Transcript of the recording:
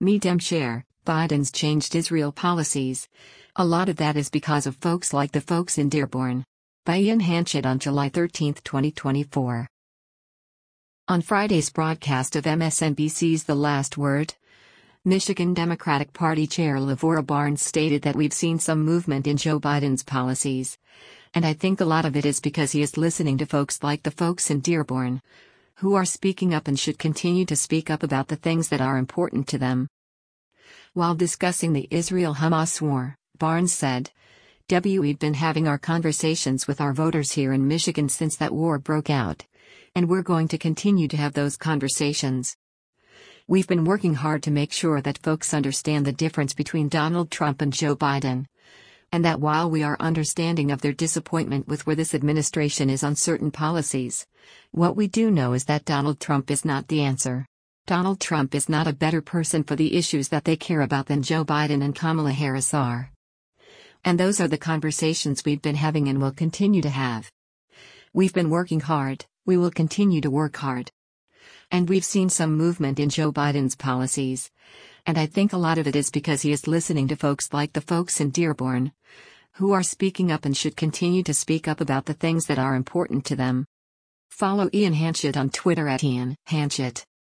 Me dem share, Biden's changed Israel policies. A lot of that is because of folks like the folks in Dearborn. By Ian Hanchett on July 13, 2024. On Friday's broadcast of MSNBC's The Last Word, Michigan Democratic Party Chair Lavora Barnes stated that we've seen some movement in Joe Biden's policies. And I think a lot of it is because he is listening to folks like the folks in Dearborn, who are speaking up and should continue to speak up about the things that are important to them. While discussing the Israel-Hamas war, Barnes said, "We've been having our conversations with our voters here in Michigan since that war broke out. And we're going to continue to have those conversations. We've been working hard to make sure that folks understand the difference between Donald Trump and Joe Biden. And that while we are understanding of their disappointment with where this administration is on certain policies, what we do know is that Donald Trump is not the answer. Donald Trump is not a better person for the issues that they care about than Joe Biden and Kamala Harris are. And those are the conversations we've been having and will continue to have. We've been working hard, we will continue to work hard. And we've seen some movement in Joe Biden's policies. And I think a lot of it is because he is listening to folks like the folks in Dearborn, who are speaking up and should continue to speak up about the things that are important to them." Follow Ian Hanchett on Twitter @IanHanchett.